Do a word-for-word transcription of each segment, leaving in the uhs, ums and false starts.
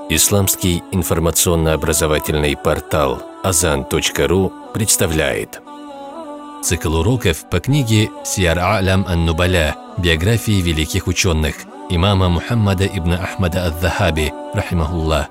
Исламский информационно-образовательный портал азан точка ру представляет цикл уроков по книге «Сияр А'лям ан-Нубаля. Биографии великих ученых» имама Мухаммада ибн Ахмада ад-Дахаби, рахимахуллах.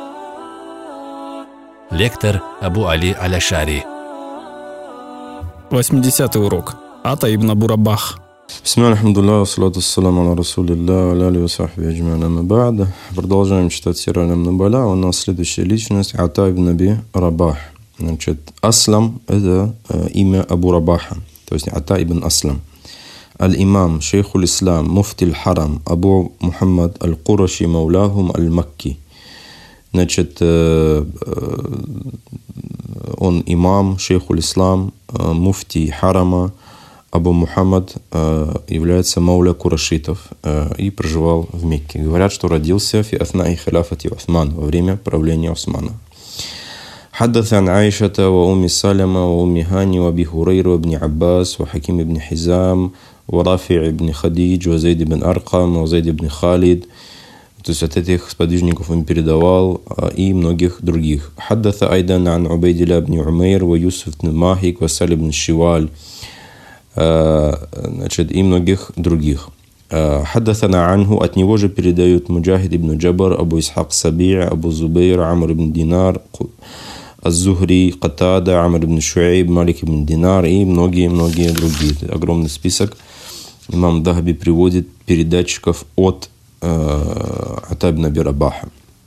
Лектор Абу Али Аль-Ашари. восьмидесятый урок. Ата ибн Абу Рабах. Бисмилля, алхамдулилля, салату ассаламу аля расулилля, аля алейхи ва сахби аджма'ин, амма ба'д. Продолжаем читать Сир А'лям ан-Нубаля. У нас следующая личность Ата ибн Аби Рабах. Значит, Аслам – это э, имя Абу Рабаха, то есть Ата ибн Аслам. Аль-Имам, шейхуль Ислам, муфти аль-Харам, Абу Мухаммад аль-Кураши, мауляхум аль-Макки. Значит, э, э, он имам, шейхуль Ислам, э, муфти Харама, Абу Мухаммад э, является мауля курашитов э, и проживал в Мекке. Говорят, что родился фи аthna'i хиляфати Усман, во время правления Усмана. حدث عن عائشة وأم سلمة وأم هاني وأبي هريرة وابن عباس وحكيم بن حزام ورافع بن خديج وزيد بن أرقم وزيد بن خالد. То есть от этих сподвижников он передавал и многих других. حدث أيضا عن عبيد الله بن عمير ويوسف بن ماهك وسالم بن شوال, значит, и многих других. حدثنا عنه, от него же передают Муджахид ибн Джабар, Абу Исхак Саби', Абу Зубейр, Амр ибн Динар, Аз-Зухри, Катада, Амр ибн Шуайб, Малик ибн Динар и многие-многие другие. Огромный список. Имам Дахаби приводит передатчиков от Ата ибн Аби Рабаха.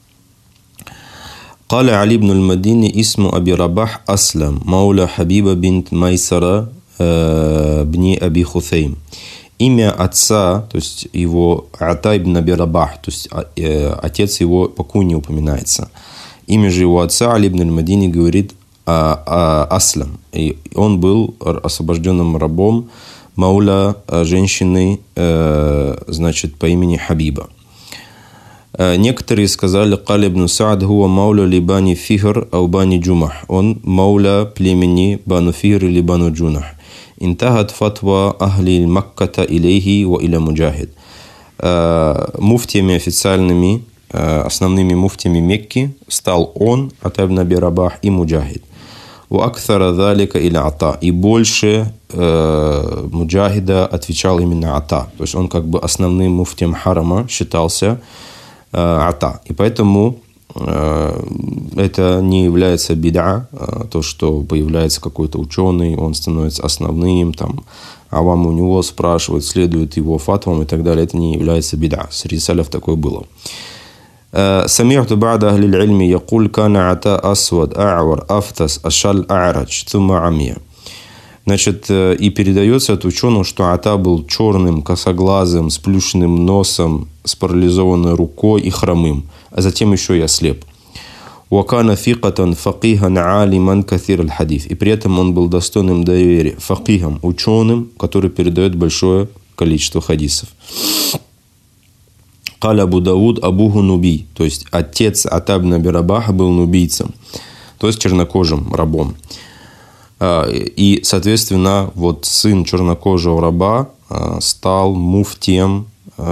قال علي بن المديني اسم أبي رباح أسلم مولى حبيبة بنت ميسرة بن أبي خثيم. Имя отца, то есть его Ата ибн Аби Рабах, то есть отец его по куне упоминается. Имя же его отца Али ибн аль-Мадини говорит а, а, Аслам. И он был освобожденным рабом мауля женщины, значит, по имени Хабиба. Некоторые сказали, Кали ибн Саад хуа мауля ли бани Фихр ау бани Джумах. Он мауля племени Бану Фихр или Бану Джунах. Интахат фатва ахли Макката илейхи ва иля Муджахид. Муфтиями официальными, основными муфтиями Мекки стал он, Ата ибн Аби Рабах, и Муджахид. Ва акthара залика иля Ата. И больше э, Муджахида отвечал именно Ата. То есть он как бы основным муфтием Харама считался э, Ата. И поэтому это не является бида, то, что появляется какой-то ученый, он становится основным, там, а вам у него спрашивают, следует его фатвам и так далее. Это не является бида. Среди саляф такое было. سمعت بعض أهل العلم يقول كان عطاء أسود أعور أفتس أشل أعرج ثم عمي. Значит, и передается от ученого, что Ата был черным, косоглазым, с плюшным носом, с парализованной рукой и хромым, а затем еще и ослеп. وَكَانَ ثِقَةً فَقِيهًا عَالِمًا كَثِيرَ الْحَدِيثِ. И при этом он был достойным доверия, факихом, ученым, который передает большое количество хадисов. قال Абу Дауд абуху нуби, то есть отец Ата ибн Аби Рабаха был нубийцем, то есть чернокожим рабом. И, соответственно, вот сын чернокожего раба стал муфтием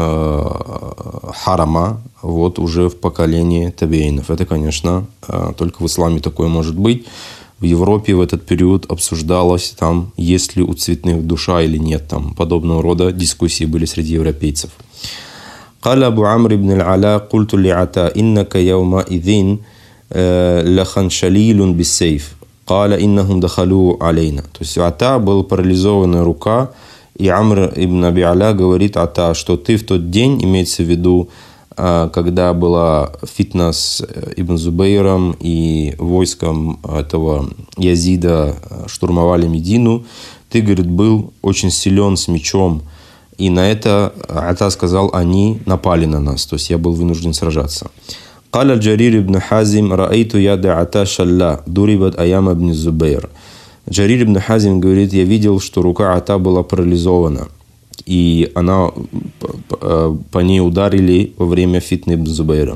Харама вот уже в поколении табеинов. Это, конечно, только в исламе такое может быть. В Европе в этот период обсуждалось, там, есть ли у цветных душа или нет. Там подобного рода дискуссии были среди европейцев. قال أبو عمرو بن العلاء قلت لعطاء إنك يومئذ لخنشليل بالسيف. قال إنهم دخلوا علينا. То есть у Ата была парализованная рука, и Амр ибн Аби Аля говорит Ата, что ты в тот день, имеется в виду, когда была фитна с Ибн Зубейром и войском этого Язида штурмовали Медину, ты, говорит, был очень силен с мечом, и на это Ата сказал, они напали на нас, то есть я был вынужден сражаться. قال الجرير بن حازم رأيت يد عطاء شلا ضربت أيام ابن الزبير. Джарир ибн Хазим говорит, я видел, что рука Ата была парализована, и она, по ней ударили во время фитны ибн Зубейра.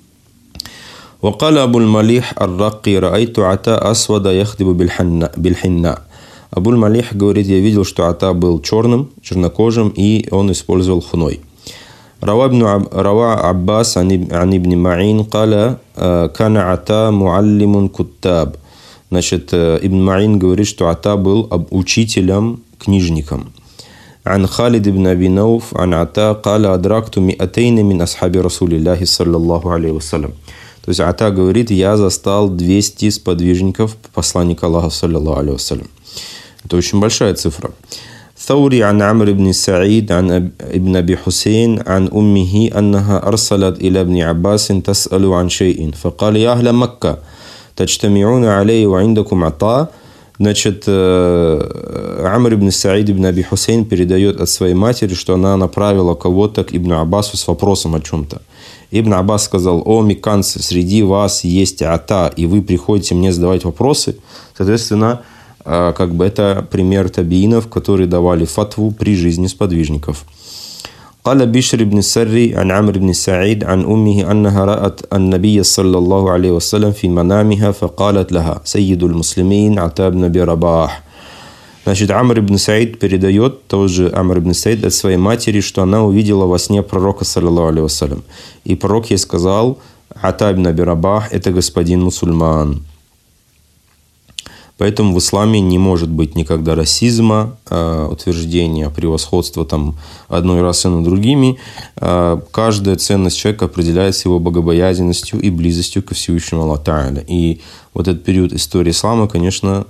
وقال أبو المليح الرقي رأيت عطاء أسود يخدب بالحناء. Абу аль-Малих говорит, я видел, что Ата был черным, чернокожим, и он использовал хной. روى ابن عب... روى عباس عن, عن ابن معين قال كان عطاء معلم كتاب. Значит, Ибн Маин говорит, что Ата был учителем, книжником. عن خالد بن أبي نوف عن عطاء قال أدركت مئتين من أصحاب رسول الله صلى الله عليه وسلم. То есть Ата говорит, я застал двести сподвижников посланника Аллаха саллаллаху алейхи вассалям. Это очень большая цифра. ثوري عن عمرو بن سعيد عن ابن أبي حسين عن أمه أنها أرسلت إلى ابن عباس تسأل عن شيء فقال يا أهل مكة تجتمعون عليه وعندكم عطاء. Значит, Амр ибн Саид ибн Аби Хусейн передает от своей матери, что она направила кого-то к Ибн Аббасу с вопросом о чем-то. Ибн Аббас сказал: о, мекканцы, среди вас есть Ата, и вы приходите мне задавать вопросы. Соответственно, как бы это пример табиинов, которые давали фатву при жизни сподвижников. قال بشر بن السري عن عمرو بن سعيد عن أمه أنها رأت النبي صلى الله عليه وسلم في منامها فقالت لها سيد المسلمين عطاء بن أبي رباح. Значит, Амр ибн Саид передает, тоже Амр ибн Саид, от своей матери, что она увидела во сне пророка, саллаллаху алейхи вассалям. И пророк ей сказал: Ата ибн Аби Рабах – это господин мусульман. Поэтому в исламе не может быть никогда расизма, утверждения превосходства там, одной расы над другими. Каждая ценность человека определяется его богобоязненностью и близостью ко Всевышнему Аллаху Тааля. И вот этот период истории ислама, конечно,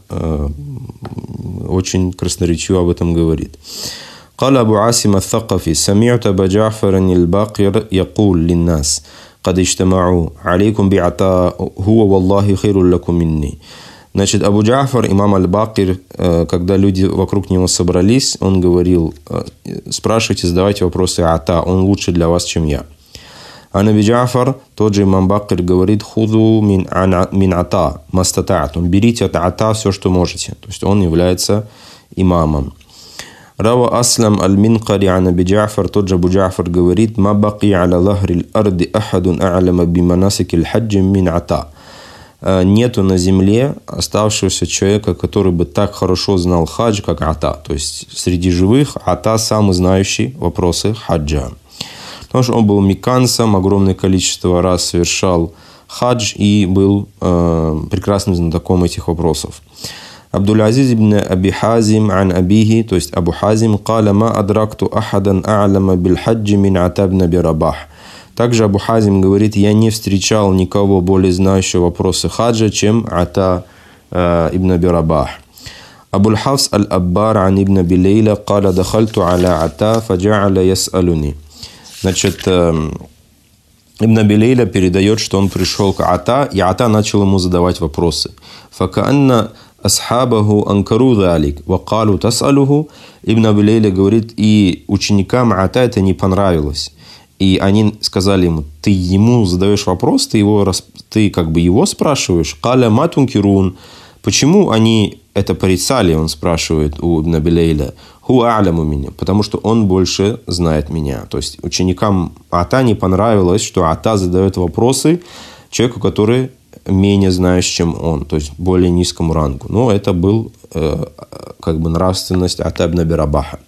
очень красноречиво об этом говорит. قال أبو عاصم الثقفي سمعت أبا جعفر الباقر يقول للناس قد اجتمعوا عليكم بعطاء هو والله خير لكم مني. Значит, Абу Джафар, имам Аль-Бакир, когда люди вокруг него собрались, он говорил: спрашивайте, задавайте вопросы Ата, он лучше для вас, чем я. А Аби Джафар, тот же имам Бакир, говорит: худу мин Ата мастата'тум, берите от Ата все, что можете. То есть он является имамом. Рава Аслам Аль-Минкари ан Аби Джафар, тот же Абу Джафар говорит: ма баки аля лахри аль-арди ахадун а'ляма биманасики аль-хаджи мин Ата. Нету на земле оставшегося человека, который бы так хорошо знал хадж, как Ата. То есть среди живых Ата самый знающий вопросы хаджа. Потому что он был мекканцем, огромное количество раз совершал хадж и был э, прекрасным знатоком этих вопросов. Абдул-Азиз ибн Аби Хазим ан Абихи, то есть Абу Хазим, قال ما أدركت أحدا أعلم بالحج من عطاء بن أبي رباح. Также Абу Хазим говорит: я не встречал никого более знающего вопросы хаджа, чем Ата э, ибн Аби Рабах. Абу Хафс аль-Аббар ан ибн Аби Лейла قال دخلت على عطاء فجعل يسألني. Значит, э, Ибн Аби Лейла передает, что он пришел к Ата, и Ата начал ему задавать вопросы. فكأن أصحابه أنكروا ذلك وقالوا تسأله. Ибн Аби Лейла говорит, и ученикам Ата это не понравилось. И они сказали ему: ты ему задаешь вопрос, ты, его, ты как бы его спрашиваешь. «Каля матункирун». Почему они это порицали, он спрашивает у Ибн Аби Лейла. «Ху а'ляму меня», потому что он больше знает меня. То есть ученикам Ата не понравилось, что Ата задает вопросы человеку, который менее знающий, чем он, то есть более низкому рангу. Но это был э, как бы нравственность Ата ибн Аби Рабаха.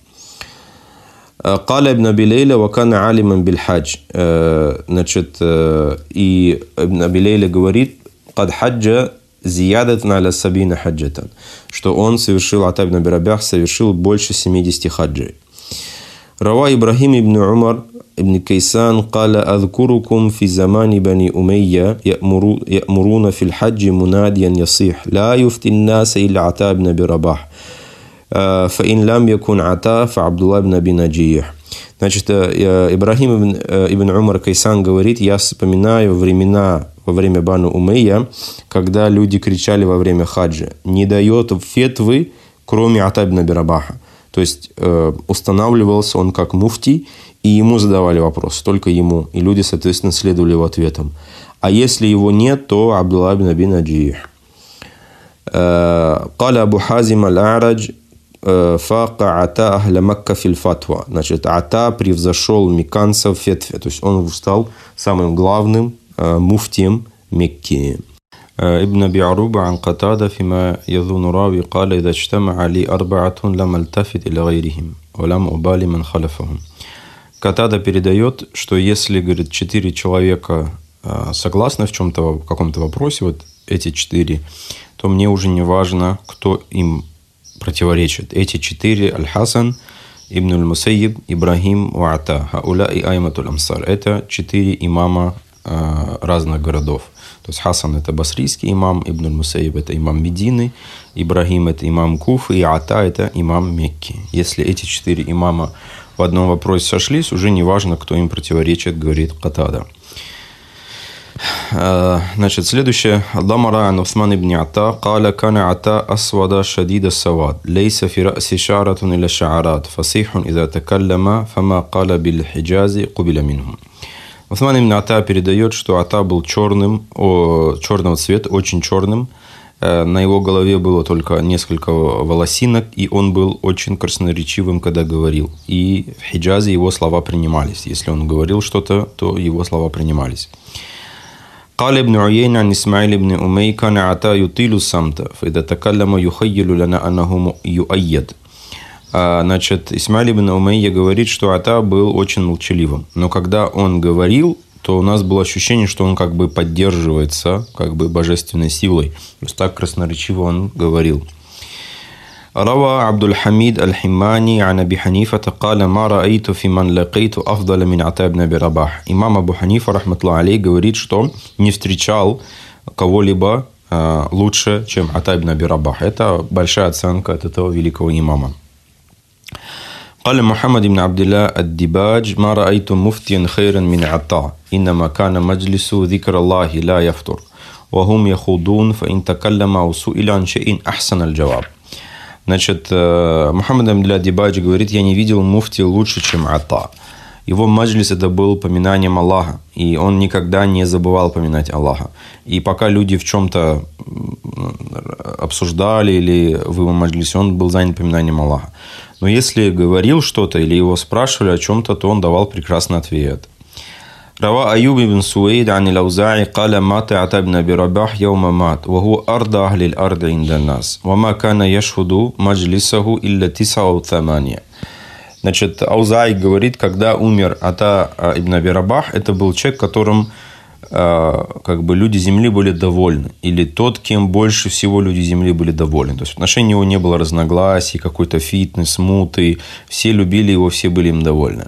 قال ابن أبي ليلى وكان عالما بالحج. Значит, и Ибн Аби Лейла говорит: قد حج زيادة على سبعين حجة, что он совершил, Ата ибн Аби Рабах совершил больше семидесяти хаджей. روى إبراهيم ابن عمر ابن كيسان قال أذكركم في زمان بني أمية يأمرون في الحج مناديا يصيح لا يفتي الناس إلا عطاء بن أبي رباح فإن لم يكن عطاء فعبد الله بن أبي نجيح. Значит, Ибрахим ибн, ибн Умар Кайсан говорит: я вспоминаю времена во время Бану Умейя, когда люди кричали во время хаджа: не дает фетвы, кроме Ата ибн Аби Рабаха. То есть устанавливался он как муфтий, и ему задавали вопрос, только ему, и люди, соответственно, следовали его ответам. А если его нет, то Абдулла ибн Аби Наджих. قال أبو حازم الأعرج فاق عطاء أهل مكة في الفتوى. Значит, Ата превзошел мекканцев в фетве, то есть он стал самым главным муфтием Мекки. ابن أبي عروبة عن قتادة فيما يظن راوي قال إذا اجتمع لي أربعة لم التفت إلى غيرهم ولم أبالي من خلفهم. Катада передает, что если, говорит, четыре человека согласны в чем-то, в каком-то вопросе, вот эти четыре, то мне уже не важно, кто им противоречит. Эти четыре: Аль-Хасан, Ибн Аль-Мусайиб, Ибрахим, Уата, Хауля и Айматуль Амсар. Это четыре имама э, разных городов. То есть Хасан – это басрийский имам, Ибн Аль-Мусайиб – это имам Медины, Ибрахим – это имам Куфы, и Ата – это имам Мекки. Если эти четыре имама в одном вопросе сошлись, уже не важно, кто им противоречит, говорит Катада. Значит, следующее. Дамара ан Усман ибн Ата, قال كان عطاء أسود شديد السواد ليس في رأسه شعرة إلا الشعرات فصيح إذا تكلم فما قال بالحجاز قبل منهم. Усман ибн Ата передает, что Ата был черным, о, черного цвета, очень черным. На его голове было только несколько волосинок, и он был очень красноречивым, когда говорил. И в Хиджазе его слова принимались. Если он говорил что-то, то его слова принимались. قال ابن عيينة عن إسماعيل بن أمي كان عطاء يطيل الصمت فإذا تكلم يخيل لنا أنه يؤيد. Значит, Исмаиль ибн Умейя говорит, что Ата был очень молчаливым. Но когда он говорил, то у нас было ощущение, что он как бы поддерживается как бы божественной силой. То есть так красноречиво он говорил. روى عبد الحميد الحماني عن أبي حنيفة قال ما رأيت في من لقيت أفضل من عطاء بن أبي رباح. Имам Абу Ханифа, рахматуллах алейх, говорит, что не встречал кого-либо лучше, чем Ата ибн Аби Рабах. Это большая оценка от этого великого имама. قال محمد بن عبد الله الدباج ما رأيت مفتيا خيرا من عطاء إنما كان مجلس ذكر الله لا يفتر وهم يخوضون فإن تكلم أو سئل عن شيء أحسن الجواب. Значит, Мухаммад Абдулlah Дибадж говорит, я не видел муфти лучше, чем Ата. Его маджлис это был поминанием Аллаха, и он никогда не забывал поминать Аллаха. И пока люди в чем-то обсуждали или в его маджлисе, он был занят поминанием Аллаха. Но если говорил что-то или его спрашивали о чем-то, то он давал прекрасный ответ. روى أيوب بن سويد عن الأوزاعي قال مات عطاء بن أبي رباح يوم مات وهو أرضى أهل الأرض عند الناس وما كان يشهد مجلسه إلا تسعة وثمانية. Значит, Аузай говорит, когда умер Ата ибн Аби Рабах, это был человек, которым как бы люди земли были довольны, или тот, кем больше всего люди земли были довольны. То есть в отношении его не было разногласий, какой-то фитны, смуты, все любили его, все были им довольны.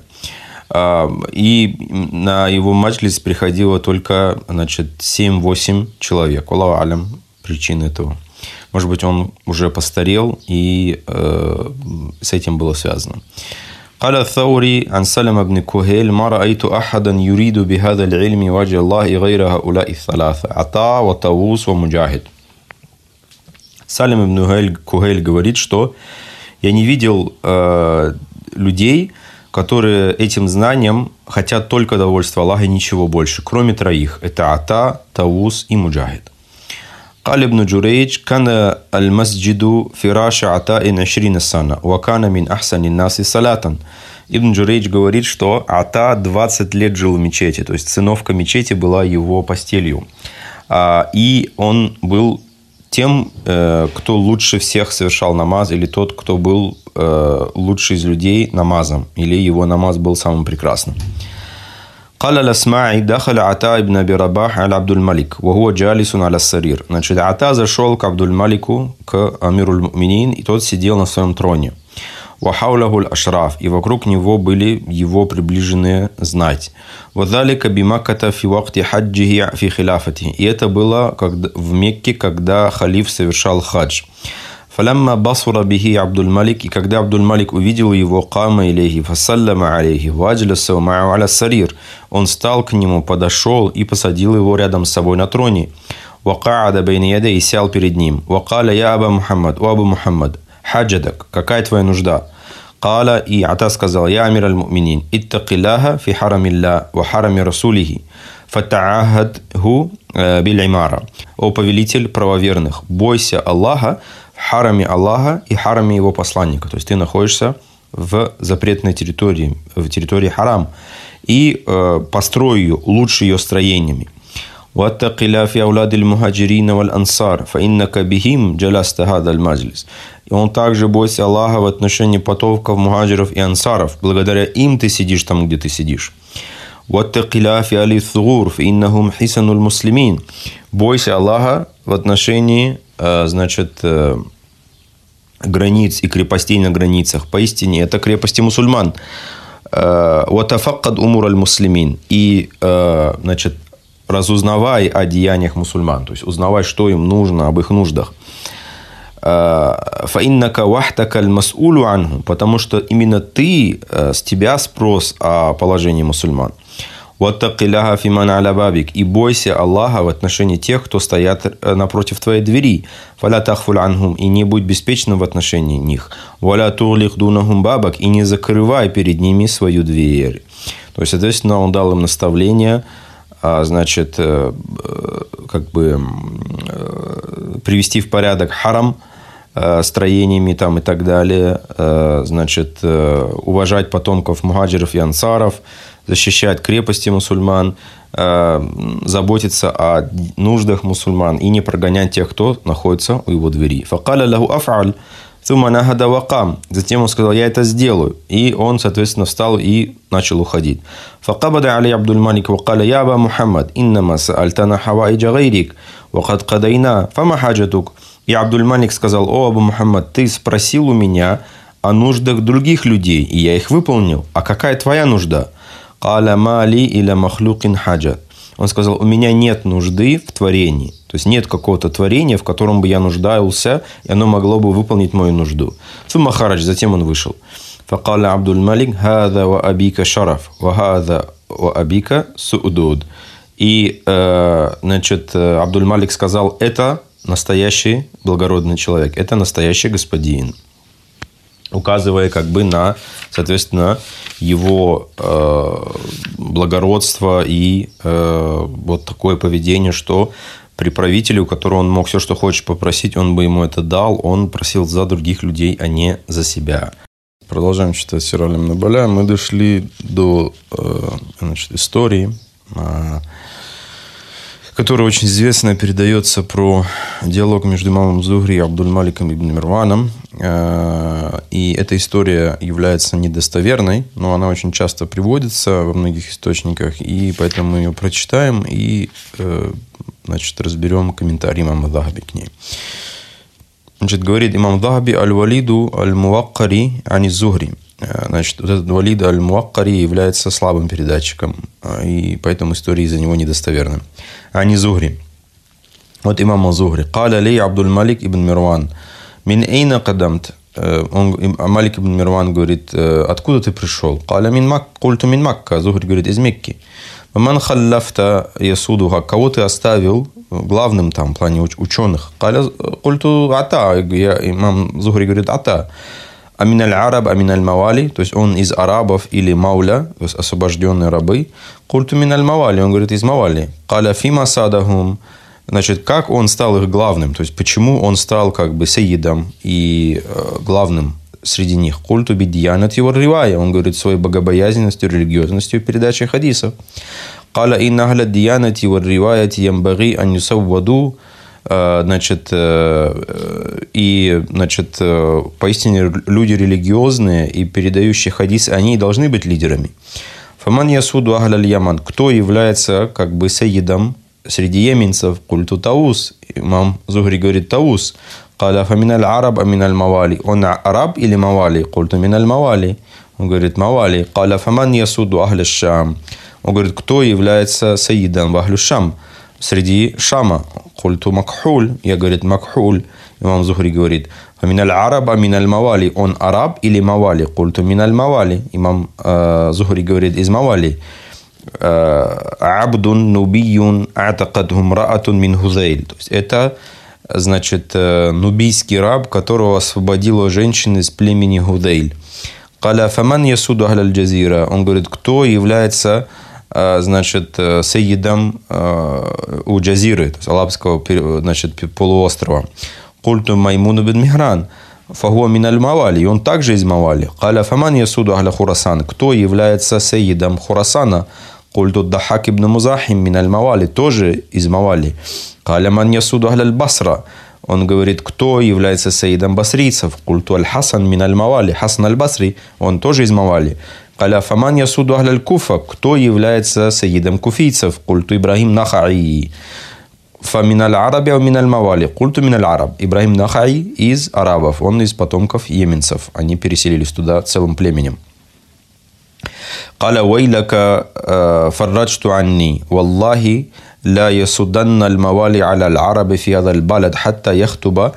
И на его маджлис приходило только, значит, семь-восемь человек. Аллаху алям, причина этого. Может быть, он уже постарел, и э, с этим было связано. قال الثوري عن سلمة بن كهيل ما رأيت أحدا يريد بهذا العلم وجه الله غير هؤلاء الثلاثة عطاء وطاووس ومجاهد. Салим ибн Кухейль говорит, что я не видел э, людей, которые этим знанием хотят только довольства Аллаха и ничего больше, кроме троих. Это Ата, Таус и Муджахид. قال ابن جريج كان المسجد فراش عطاء عشرين سنة وكان من أحسن الناس صلاة. Ибн Джурейдж говорит, что Ата двадцать лет жил в мечети, то есть циновка мечети была его постелью. И он был тем, кто лучше всех совершал намаз, или тот, кто был лучший из людей намазом, или его намаз был самым прекрасным. قال الأسماعي دخل عطاء بن أبي رباح على عبد الملك وهو جالس على السرير. Значит, Ата зашел к Абдуль-Малику, к Амиру аль-Муминин, и тот сидел на своем троне. وحوله الأشراف, и вокруг него были его приближенные знать. وذلك بمكة في وقت حجه في خلافته. И это было в Мекке, когда халиф совершал хадж. فلما بصر به عبد الملك, и когда Абдуль-Малик увидел его, قام إليه فسلم عليه وأجلس معه على السرير, он встал к нему, подошел и посадил его рядом с собой на троне. وقعد بين يديه, и сел перед ним. وقال يا أبا محمد, о Абу Мухаммад, حاجتك, какая твоя нужда? قال, и Ата сказал, يا أمير المؤمنين اتق الله في حرم الله وحرم رسوله فتعاهده بالعمارة. О повелитель правоверных, бойся Аллаха в хараме Аллаха и хараме его посланника. То есть ты находишься в запретной территории, в территории харам, и э, построй ее, улучши ее строениями. واتق الله في أولاد المهاجرين والأنصار فإنك بهم جلست هذا المجلس. И он также бойся Аллаха в отношении потомков мухаджиров и ансаров. Благодаря им ты сидишь там, где ты сидишь. واتق الله في آل الثغور فإنهم حصن المسلمين. Бойся Аллаха в отношении, значит, границ и крепостей на границах. Поистине, это крепости мусульман. وتفقد أمور المسلمين. И, значит, разузнавай о деяниях мусульман, то есть узнавай, что им нужно, об их нуждах. فَإِنَّكَ وَحْتَكَ الْمَسْئُولُ عَنْهُ. Потому что именно ты, с тебя спрос о положении мусульман. وَاتَّقِ اللَّهَ فِي مَنْ عَلَى بَابِكَ. И бойся Аллаха в отношении тех, кто стоят напротив твоей двери. فَلَا تَخْفُلْ عَنْهُمْ. И не будь беспечным в отношении них. وَلَا تُغْلِقْ دُونَهُمْ بَابَكَ. И не закрывай перед ними свою дверь. То есть, соответственно, он дал им наставление, значит, как бы привести в порядок харам строениями там и так далее, значит, уважать потомков мухаджиров и ансаров, защищать крепости мусульман, заботиться о нуждах мусульман и не прогонять тех, кто находится у его двери. فَقَالَ لَهُ أَفْعَلْ ثُمَّ نَهَدَ وَقَامَ. Затем он сказал: я это сделаю. И он, соответственно, встал и начал уходить. فَقَبَضَ عَلَيْهِ عَبْدُ الْمَلِكِ وَقَالَ يَا أَبَا مُحَمَّدْ إِنَّمَا سَأَلْتَنَا حَوَائِجَ غَيْرِكَ وَقَدْ قَضَيْنَا فَمَا حَاجَتُكَ. И Абдуль-Малик сказал: о, Абу Мухаммад, ты спросил у меня о нуждах других людей, и я их выполнил. А какая твоя нужда? قَالَ مَا لِي إِلَى مَخْلُوقٍ حَاجَةٍ. Он сказал: у меня нет нужды в творении. То есть нет какого-то творения, в котором бы я нуждался, и оно могло бы выполнить мою нужду. ثُمَّ خَرَجَ. Затем он вышел. فَقَالَ عَبْدُ الْمَلِكِ هَذَا وَأَبِيكَ شَرَفْ وَهَذَا وَأَبِيكَ سُؤْدُودٌ. И, значит, Абдуль-Малик сказал: это настоящий благородный человек, это настоящий господин. Указывая как бы на, соответственно, его э, благородство и э, вот такое поведение, что при правителе, у которого он мог все, что хочет попросить, он бы ему это дал, он просил за других людей, а не за себя. Продолжаем читать Сир Аль-Нубаля. Мы дошли до э, значит, истории, э, которая очень известно передается, про диалог между имамом Зухри и Абдуль-Маликом ибн Мирваном. И эта история является недостоверной, но она очень часто приводится во многих источниках, и поэтому мы ее прочитаем и, значит, разберем комментарий имама Захаби к ней. Значит, говорит имам Захаби: аль-Валиду аль-Муаккари ани Зухри. Значит, вот этот Валид аль-Муаккари является слабым передатчиком, и поэтому история из-за него недостоверна. Ани Зухри. Вот имам Зухри. Каля ли Абдуль-Малик ибн Мирван. Мин эйна кадамт. Он, Малик ибн Мирван говорит: откуда ты пришел? Каля мин Мак, культу мин Макка. Зухри говорит: из Мекки. Ман халлафта ясудуха. Кого ты оставил главным там в плане ученых? Каля культу ата. Имам Зухри говорит: ата. Аминаль араб, аминаль мавали, то есть он из арабов или мауля, то есть освобожденные рабы. Культу миналь мавали, он говорит: из мавали. Каля фима садахум. Значит, как он стал их главным, то есть почему он стал как бы сейидом и э, главным среди них. Культу бидьянат его ривая, он говорит своей богобоязненностью, религиозностью передачи хадисов. Каля инна ахля дьянати ва риваяти ямбаги ан юсавваду. Значит, и, значит, поистине люди религиозные и передающие хадис, они должны быть лидерами. Фаман ясуду ахляль яман. Кто является как бы сейидом среди йеменцев? Культу таус. Имам Зухри говорит: таус. Каля фаминаль араб аминаль мавали. Он араб или мавали? Культу миналь мавали. Он говорит: мавали. Каля фаман ясуду ахляль шам. Он говорит: кто является сейидом в ахлю шам? Среди Шама. Культу Макхуль. Я, говорит, Макхуль. Имам Зухри говорит: Фаминаль араба миналь мавали. Он араб или мавали? Культу миналь мавали. Имам э, Зухри говорит: из мавали. Абдун нубиюн атакадхум раатун мин хузейль. То есть это, значит, нубийский раб, которого освободила женщина из племени Худейль. Каля фаман ясуду ахляль джазира. Он говорит: кто является, значит, сейидом у Джазиры, то есть арабского, значит, полуострова. Культу Маймун ибн Михран. Фагуа миналь мавали. И он также из мавали. Каля фаман ясуду ахля Хурасан. Кто является сейидом Хурасана? Культу Дахак ибн Музахим мин аль-Мавали, тоже из Мавали. Каля ман ясуду ахля аль-Басра. Он говорит, кто является саидом басрийцев? Культу аль-Хасан мин аль-Мавали. Хасан аль-Басри, он тоже из Мавали. Каля фаман ясуду ахля аль-Куфа. Кто является саидом куфийцев? Культу Ибрахим Нахаи. Фамин аль-Араби, мин аль-Мавали. Культу мин аль-Араб. Ибрахим Нахаи из арабов. Он из потомков йеменцев. Они переселились туда целым племенем. قال ويلك فرجت عني والله لا يصدن الموالي على العرب في هذا البلد حتى يخطب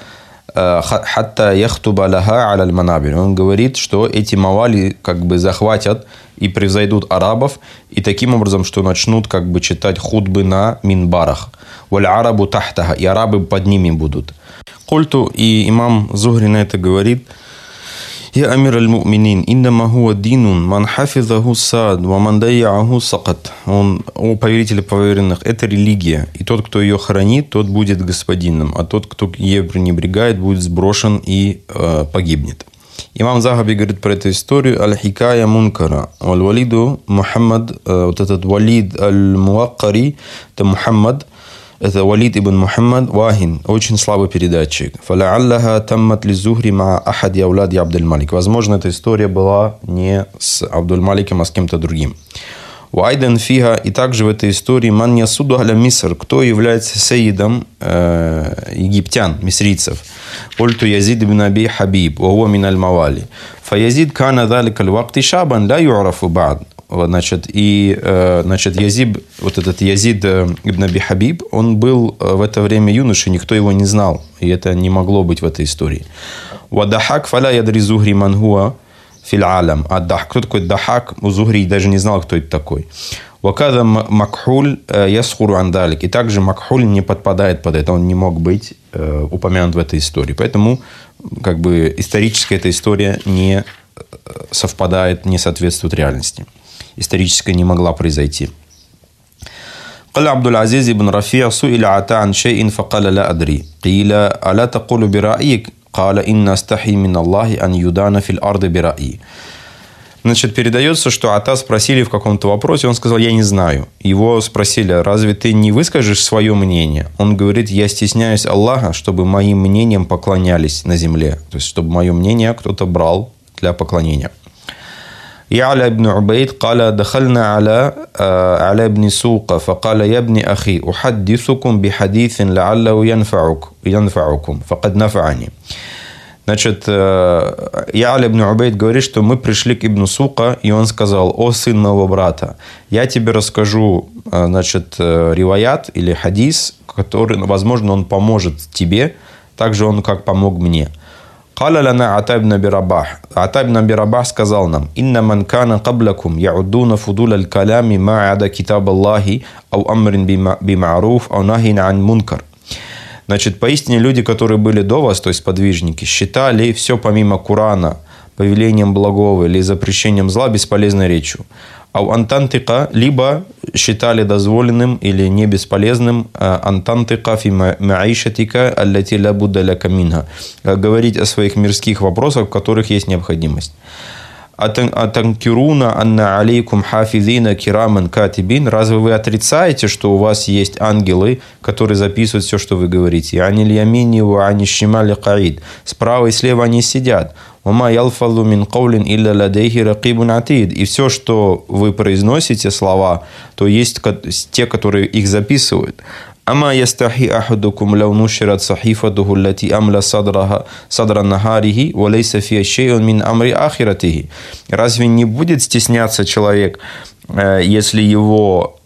حتى يخطب لها على المنابر. Он говорит, что эти мавали как бы захватят и превзойдут арабов, и таким образом, что начнут как бы читать хутбы на минбарах. والعرب تحتها, и арабы под ними будут. Культу, и имам Зухри на это говорит: «Я амир аль-му'минин, иннама хуа динун, ман хафизаху сад, ва ман дайяаху сакат». Он, о повелителе поверенных, это религия. И тот, кто ее хранит, тот будет господином. А тот, кто ее пренебрегает, будет сброшен и э, погибнет. Имам Захаби говорит про эту историю: «Аль-хикая мункара». Аль-валиду Мухаммад, э, вот этот валид аль-муаккари, это Мухаммад, это Валид ибн Мухаммад Вахин, очень слабый передатчик. «Фалааллаха таммат ли Зухри ма ахади аулади Абдуль-Малик». Возможно, эта история была не с Абдуль-Маликом, а с кем-то другим. «Вайдан фиха», и также в этой истории «Ман ясуду аля Миср», кто является саидом э, египтян, мисрийцев. «Культу Язид ибн Аби Хабиб, ва мин аль-Мавали». «Фаязид кана далика аль-вакти шабан ла ю'рафу ба'д». Значит, и значит, Язид, вот этот Язид ибн Аби Хабиб, он был в это время юношей, никто его не знал. И это не могло быть в этой истории. «Вадахак фаля ядри Зухри ман хуа фил алям». А кто такой Дахак? У Зухри даже не знал, кто это такой. «Вакада Макхуль ясхуру андалик». И также Макхуль не подпадает под это. Он не мог быть упомянут в этой истории. Поэтому как бы историческая эта история не совпадает, не соответствует реальности. Историческая не могла произойти. قال عبد العزيز بن رفيع سئل عطاء عن شيء فقال لا أدري قيل ألا تقول برأيك قال إن أستحي من الله أن يدان في الأرض برأيي. Значит, передается, что Ата спросили в каком-то вопросе, он сказал: я не знаю. Его спросили: разве ты не выскажешь свое мнение? Он говорит: я стесняюсь Аллаха, чтобы моим мнением поклонялись на земле. То есть, чтобы мое мнение кто-то брал для поклонения. يعلى بن عبيد قال دخلنا على على ابن سوق فقال يا ابن أخي أحدثكم بحديث لعله ينفعك ينفعكم فقد نفعني. Значит, Я'ля ибн Убейд говорит, что мы пришли к Ибн Сука, и он сказал: о сын моего брата, я тебе расскажу, значит, риваят или хадис, который, возможно, он поможет тебе, так же он как помог мне. قال لنا عطاء بن أبي رباح. عطاء بن أبي رباح сказал нам: إن من كان قبلكم يعدون فضول الكلام ما عدا كتاب الله أو أمر بمعروف أو نهي عن منكر. Значит, поистине люди, которые были до вас, то есть подвижники, считали все помимо Корана повелением благого или запрещением зла бесполезной речью. А у антантика либо считали дозволенным или не бесполезным антантика фи маишатика аллати ла будда лака минха, говорить о своих мирских вопросах, в которых есть необходимость. Атанкируна анна алейкум хафизина кираман катибин. Разве вы отрицаете, что у вас есть ангелы, которые записывают все, что вы говорите? Аниль ямини ва ани шимали каид. Справа и слева они сидят. Ума ялфалу мин каулин илля ладейхи ракибун атид. И все, что вы произносите, слова, то есть те, которые их записывают. Ама ястахи ахадукум лау нушират сахифатуху лати амла садраха садра нахарихи ва лейса фиа шейун мин амри ахиратихи. Разве не будет стесняться человек, если его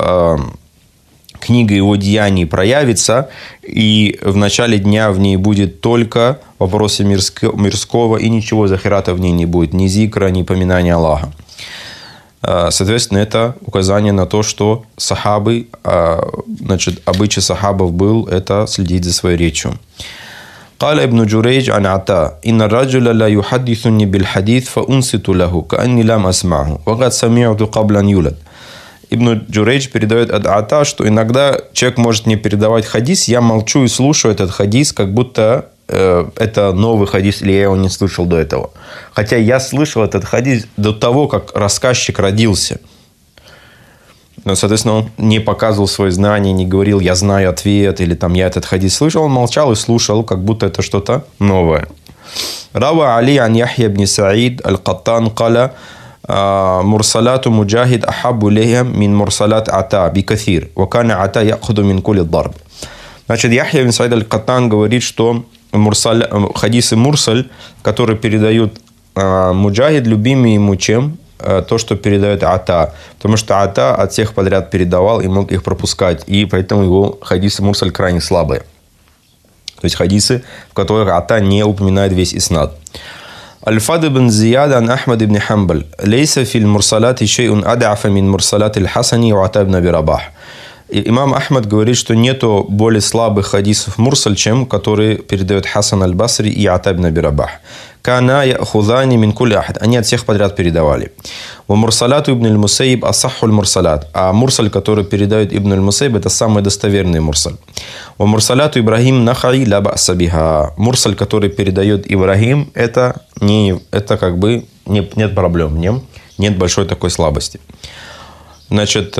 книга его деяний проявится, и в начале дня в ней будет только вопросы мирского, и ничего захирата в ней не будет, ни зикра, ни поминания Аллаха. Соответственно, это указание на то, что сахабы, значит, обычай сахабов был это следить за своей речью. قال ابن جريج عن عطاء إن الرجل لا يحدثني بالحديث فأنصت له كأني لم أسمعه وقد سمعت قبل أن يولد. Ибн Джурейдж передает от Ата, что иногда человек может мне передавать хадис, я молчу и слушаю этот хадис, как будто э, это новый хадис, или я его не слышал до этого. Хотя я слышал этот хадис до того, как рассказчик родился. Но, соответственно, он не показывал свои знания, не говорил, я знаю ответ, или там, я этот хадис слышал. Он молчал и слушал, как будто это что-то новое. Рава Али ан Яхья ибн Саид аль-Каттан каля мурсалату муджахид ахабу лейхам мин мурсалат ата бикаthир. Вакана ата яхуду мин кули дарб. Значит, Яхья ибн Саид аль-Каттан говорит, что мурсаль, хадисы мурсаль, которые передают муджахид, любимый ему чем? То, что передает Ата. Потому что Ата от всех подряд передавал и мог их пропускать. И поэтому его хадисы мурсаль крайне слабые. То есть хадисы, в которых Ата не упоминает весь иснад. Аль-Фад ибн Зияд ан Ахмад ибн Хамбаль. Лейса фил мурсалати шейун ада'фа мин мурсалати аль-Хасани ва Ата ибн Аби Рабах. Имам Ахмад говорит, что нету более слабых хадисов мурсаль, чем которые передают Хасан аль-Басри и Ата ибн Аби Рабах. Кана яхудани мин кулли ахад. Они от всех подряд передавали. Ва мурсалату ибн аль-Мусайб асахху аль-мурсалат. А мурсаль, который передает ибн аль-Мусайб, это самый достоверный мурсаль. Ва мурсалату Ибрахим нахай ла ба'са биха. Мурсаль, который передает Ибрахим, это, не, это как бы не, нет проблем в нем. Нет большой такой слабости. Значит,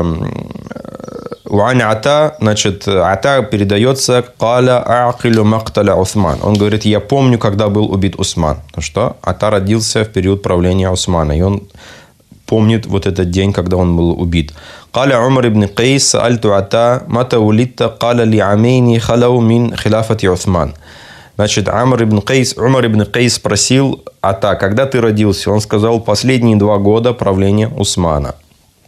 Уань Ата, значит, Ата передается Каля А'акилю Макталя Усман. Он говорит, я помню, когда был убит Усман. Потому что Ата родился в период правления Усмана. И он помнит вот этот день, когда он был убит. Каля Умар ибн Кайс, Альту Ата, Мата улитта, Каля ли амейни халау мин хилафати Усман. Значит, Амр ибн Кайс, Умар ибн Кайс спросил Ата, когда ты родился? Он сказал, последние два года правления Усмана.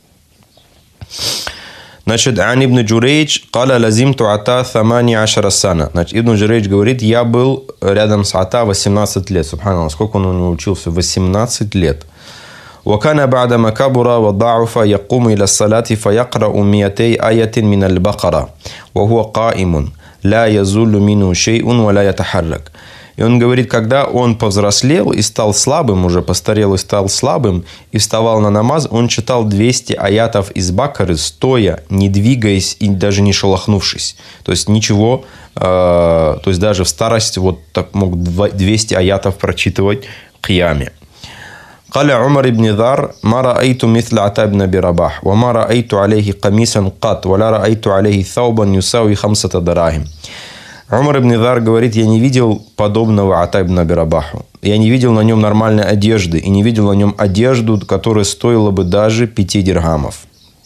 Значит, Ан ибн Джурейдж, Каля лазимту Ата тамани ашара сана. Значит, Ибн Джурейдж говорит, я был рядом с Ата восемнадцать лет. Субханаллах, сколько он у него учился? восемнадцать лет. وكان بعدما كبر وضعف يقوم إلى الصلاة فيقرأ مئتي آية من البقرة وهو قائم لا يزول منه شيء ولا يتحرك. И он говорит, когда он повзрослел и стал слабым, уже постарел и стал слабым, и вставал на намаз, он читал двести аятов из Бакары, стоя, не двигаясь и даже не шелохнувшись. То есть ничего, э, то есть даже в старости вот так мог двести аятов прочитывать в кияме. قال عمر بن ذر ما رأيت مثل عطاء بن أبي رباح وما رأيت عليه قميصا قط ولا رأيت عليه ثوبا يساوي خمسة دراهم. Умар ибн Дар говорит, я не видел подобного Ата ибн Аби Рабаху. Я не видел на нем нормальной одежды и не видел на нем одежду, которая стоила бы даже пяти дирхамов.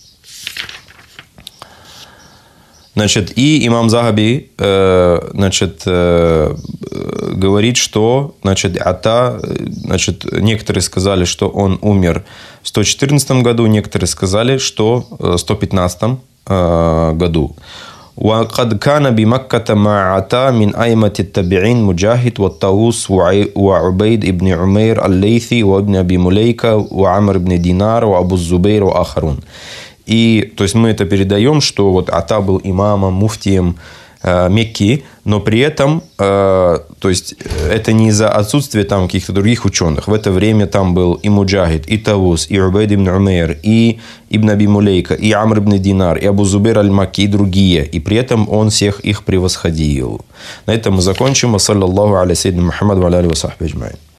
Значит, и имам Загаби э, значит, э, говорит, что значит, Ата, значит, некоторые сказали, что он умер в сто четырнадцатом году, некоторые сказали, что в сто пятнадцатом э, году. وقد كان بمكة مع عطاء من أئمة التابعين مجاهد والطاووس وعبيد ابن عمير الليثي وابن أبي مليكة وعمر ابن دينار وأبو الزبير وآخرون. И, то есть, мы это передаем, что вот Ата был имамом, муфтием э, Мекки, но при этом, э, то есть, это не из-за отсутствия там каких-то других ученых. В это время там был и Муджахид, и Тавус, и Убайд ибн Умейр, и Ибн Аби Мулейка, и Амр ибн Динар, и Абу Зубейр аль-Маки, и другие. И при этом он всех их превосходил. На этом мы закончим. Саллаллаху аля сайидина Мухаммад ва аля алихи ва сахбихи аджмаин.